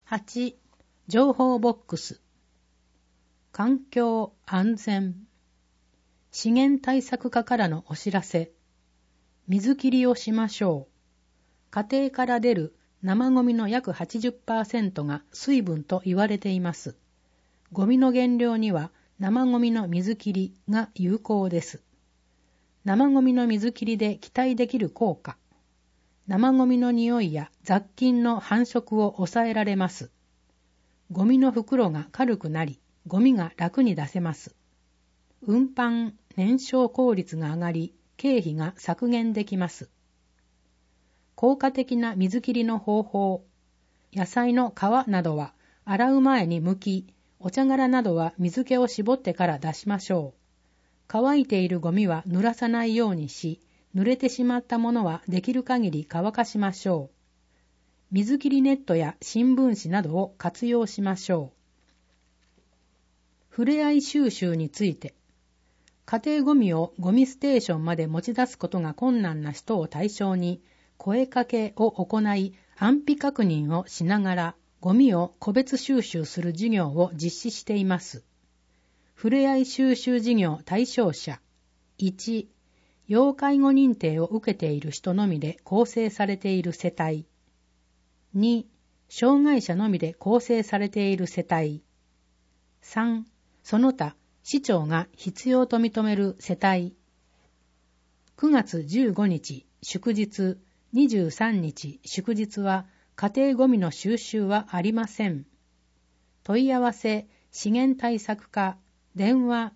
8. 情報ボックス。環境安全。資源対策課からのお知らせ。水切りをしましょう。家庭から出る生ゴミの約 80% が水分と言われています。ゴミの減量には生ゴミの水切りが有効です。生ゴミの水切りで期待できる効果。生ゴミの匂いや雑菌の繁殖を抑えられます。ゴミの袋が軽くなり、ゴミが楽に出せます。運搬・燃焼効率が上がり、経費が削減できます。効果的な水切りの方法。野菜の皮などは洗う前に剥き、お茶殻などは水気を絞ってから出しましょう。乾いているゴミは濡らさないようにし、濡れてしまったものはできる限り乾かしましょう。水切りネットや新聞紙などを活用しましょう。ふれあい収集について。家庭ゴミをゴミステーションまで持ち出すことが困難な人を対象に、声かけを行い、安否確認をしながら、ゴミを個別収集する事業を実施しています。ふれあい収集事業対象者。1、要介護認定を受けている人のみで構成されている世帯。2、障害者のみで構成されている世帯。3、その他、市長が必要と認める世帯。9月15日、祝日、23日、祝日は、家庭ゴミの収集はありません。問い合わせ、資源対策課、電話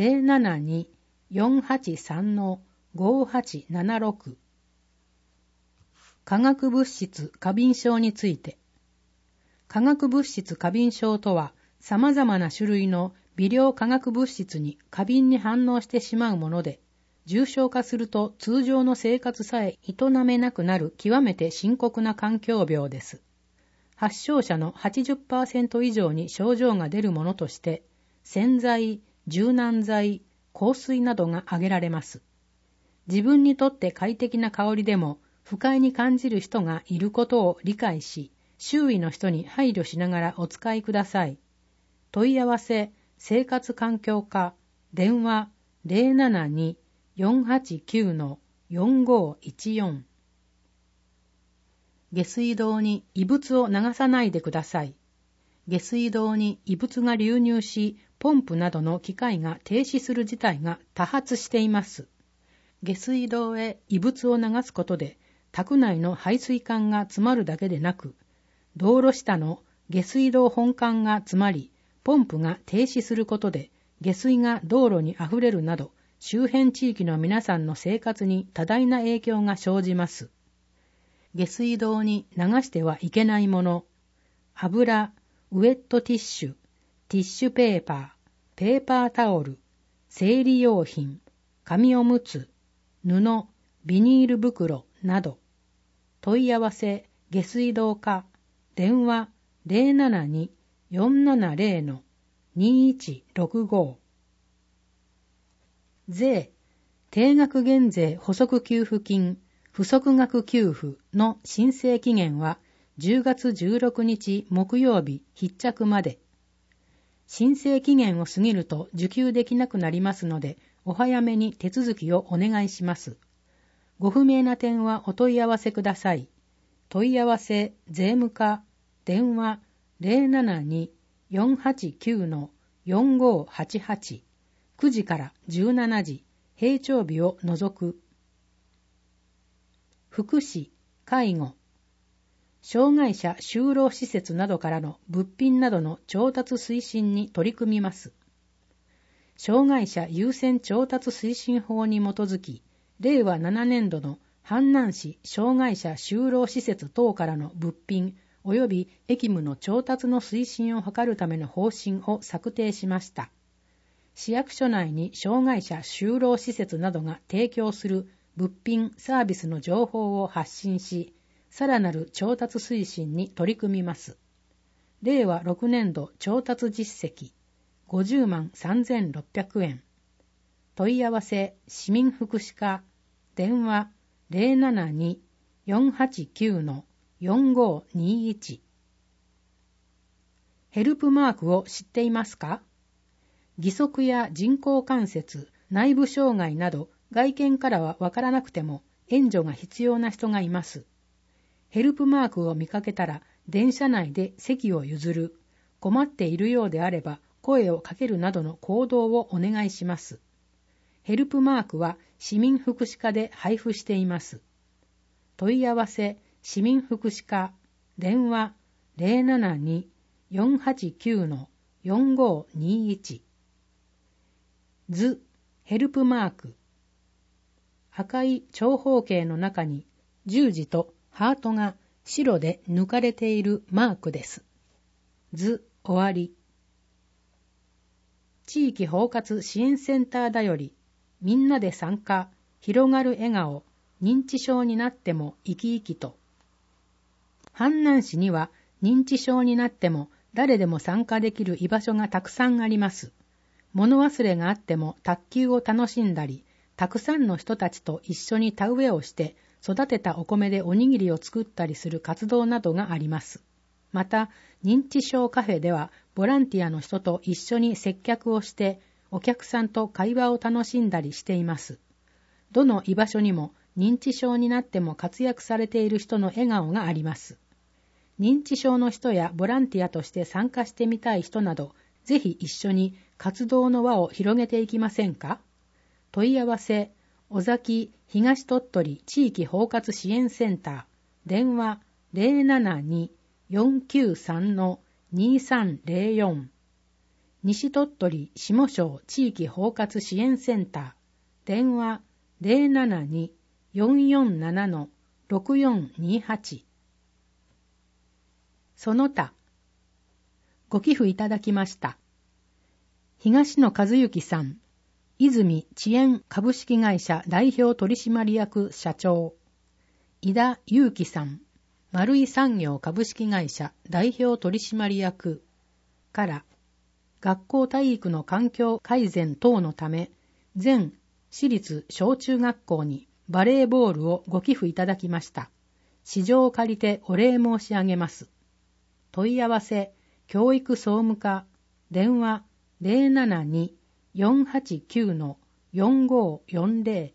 072-483-5876。化学物質過敏症について。化学物質過敏症とは、様々な種類の微量化学物質に過敏に反応してしまうもので、重症化すると通常の生活さえ営めなくなる極めて深刻な環境病です。発症者の 80% 以上に症状が出るものとして、洗剤、柔軟剤、香水などが挙げられます。自分にとって快適な香りでも不快に感じる人がいることを理解し、周囲の人に配慮しながらお使いください。問い合わせ、生活環境課、電話 072-489-4514。下水道に異物を流さないでください。下水道に異物が流入し、ポンプなどの機械が停止する事態が多発しています。下水道へ異物を流すことで、宅内の排水管が詰まるだけでなく、道路下の下水道本管が詰まり、ポンプが停止することで、下水が道路にあふれるなど、周辺地域の皆さんの生活に多大な影響が生じます。下水道に流してはいけないもの、油、ウェットティッシュ、ティッシュペーパー、ペーパータオル、生理用品、紙おむつ、布、ビニール袋など。問い合わせ、下水道課、電話 072-470-2165。税、定額減税補足給付金、不足額給付の申請期限は10月16日木曜日必着まで。申請期限を過ぎると受給できなくなりますので、お早めに手続きをお願いします。ご不明な点はお問い合わせください。問い合わせ、税務課、電話 072-489-4588、9時から17時、閉庁日を除く。福祉、介護、障害者就労施設などからの物品などの調達推進に取り組みます。障害者優先調達推進法に基づき、令和7年度の阪南市障害者就労施設等からの物品及び役務の調達の推進を図るための方針を策定しました。市役所内に障害者就労施設などが提供する物品・サービスの情報を発信し、さらなる調達推進に取り組みます。令和6年度調達実績50万3600円。問い合わせ、市民福祉課、電話 072-489-4521。 ヘルプマークを知っていますか？義足や人工関節、内部障害など外見からはわからなくても援助が必要な人がいます。ヘルプマークを見かけたら電車内で席を譲る、困っているようであれば声をかけるなどの行動をお願いします。ヘルプマークは市民福祉課で配布しています。問い合わせ市民福祉課、電話 072-489-4521 図ヘルプマーク、赤い長方形の中に十字とハートが白で抜かれているマークです。図終わり。地域包括支援センターだより、みんなで参加、広がる笑顔、認知症になっても生き生きと。阪南市には認知症になっても誰でも参加できる居場所がたくさんあります。物忘れがあっても卓球を楽しんだり、たくさんの人たちと一緒に田植えをして育てたお米でおにぎりを作ったりする活動などがあります。また、認知症カフェではボランティアの人と一緒に接客をしてお客さんと会話を楽しんだりしています。どの居場所にも認知症になっても活躍されている人の笑顔があります。認知症の人やボランティアとして参加してみたい人など、ぜひ一緒に活動の輪を広げていきませんか？問い合わせ、尾崎東鳥取地域包括支援センター、電話 072-493-2304 西鳥取下庄地域包括支援センター、電話 072-447-6428 その他、ご寄付いただきました。東野和幸さん、泉遅延株式会社代表取締役社長、井田祐樹さん、丸井産業株式会社代表取締役から、学校体育の環境改善等のため、全私立小中学校にバレーボールをご寄付いただきました。市場を借りてお礼申し上げます。問い合わせ、教育総務課、電話 072-489-4540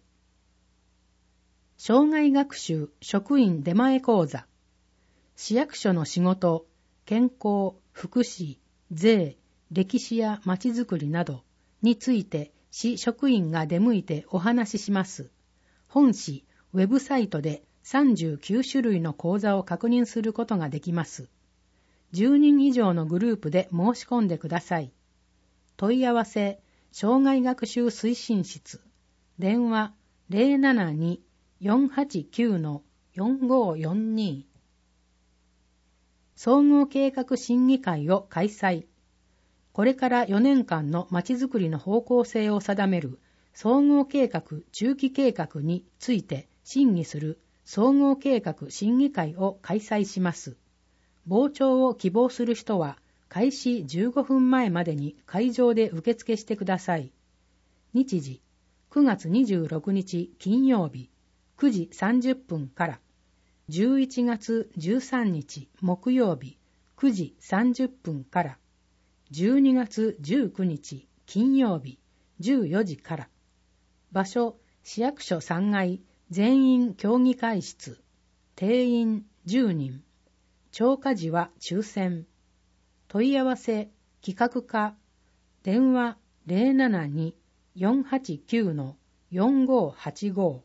障害学習職員出前講座、市役所の仕事、健康、福祉、税、歴史やまちづくりなどについて市職員が出向いてお話しします。本市ウェブサイトで39種類の講座を確認することができます。10人以上のグループで申し込んでください。問い合わせ、障害学習推進室、電話 072-489-4542 総合計画審議会を開催。これから4年間のまちづくりの方向性を定める総合計画中期計画について審議する総合計画審議会を開催します。傍聴を希望する人は開始15分前までに会場で受付してください。日時、9月26日金曜日9時30分から11月13日木曜日9時30分から12月19日金曜日14時から。場所、市役所3階全員協議会室、定員10人。超過時は抽選。問い合わせ、企画課、電話 072-489-4585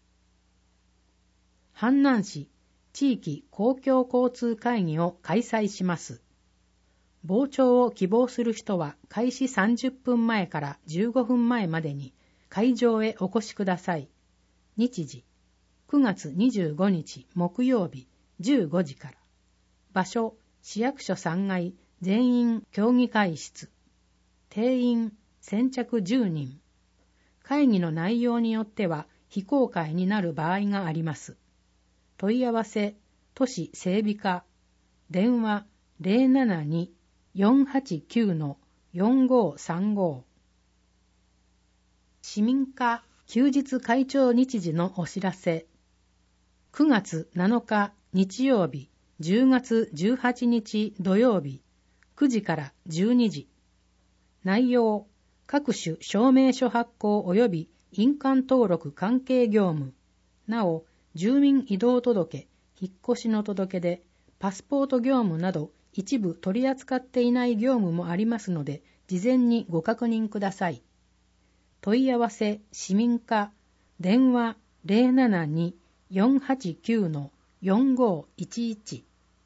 阪南市地域公共交通会議を開催します。傍聴を希望する人は開始30分前から15分前までに会場へお越しください。日時、9月25日木曜日15時から。場所、市役所3階全員協議会室。定員先着10人。会議の内容によっては非公開になる場合があります。問い合わせ、都市整備課。電話 072-489-4535 市民課休日会長日時のお知らせ。9月7日日曜日10月18日土曜日 9時から12時。内容、各種証明書発行及び印鑑登録関係業務。なお、住民移動届、引っ越しの届出、パスポート業務など一部取り扱っていない業務もありますので、事前にご確認ください。問い合わせ市民課電話 072-489-4511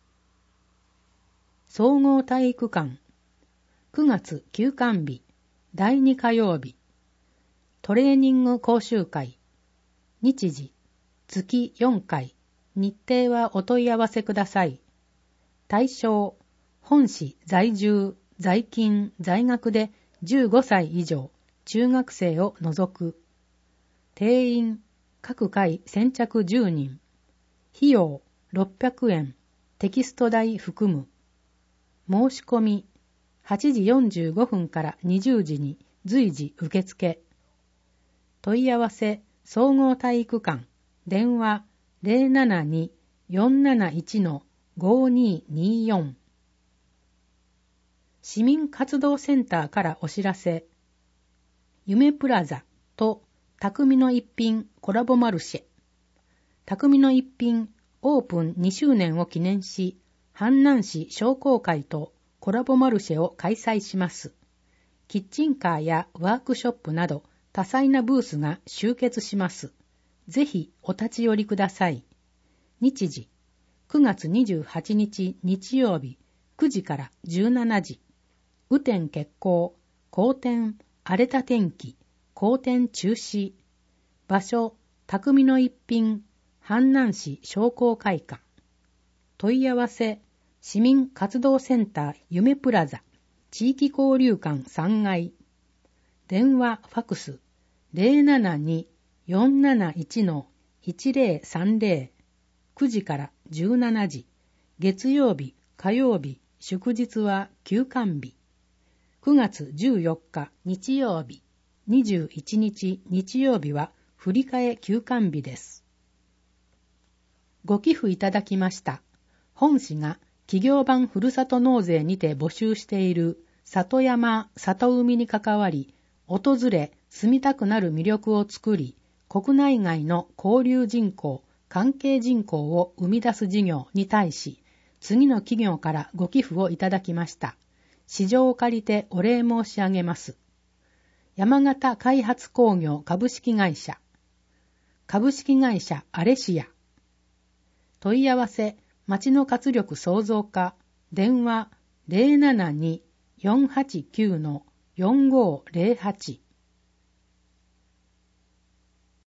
総合体育館9月休館日第2火曜日トレーニング講習会日時月4回日程はお問い合わせください。対象本市在住在勤在学で15歳以上中学生を除く。定員各回先着10人。費用600円。テキスト代含む。申し込み8時45分から20時に随時受付。問い合わせ総合体育館電話 072-471-5224 市民活動センターからお知らせ。夢プラザと匠の一品コラボマルシェ。匠の一品オープン2周年を記念し、阪南市商工会とコラボマルシェを開催します。キッチンカーやワークショップなど多彩なブースが集結します。ぜひお立ち寄りください。日時9月28日日曜日9時から17時。雨天決行、好天、荒れた天気、好天中止。場所、匠の一品、阪南市商工会館。問い合わせ、市民活動センター夢プラザ、地域交流館3階。電話、ファクス、072-471-1030、9時から17時。月曜日、火曜日、祝日は休館日。9月14日日曜日、21日日曜日は振り替え休館日です。ご寄付いただきました。本市が企業版ふるさと納税にて募集している里山、里海に関わり、訪れ住みたくなる魅力を作り、国内外の交流人口、関係人口を生み出す事業に対し、次の企業からご寄付をいただきました。市場を借りてお礼申し上げます。山形開発工業株式会社、株式会社アレシア。問い合わせ、町の活力創造課、電話 072-489-4508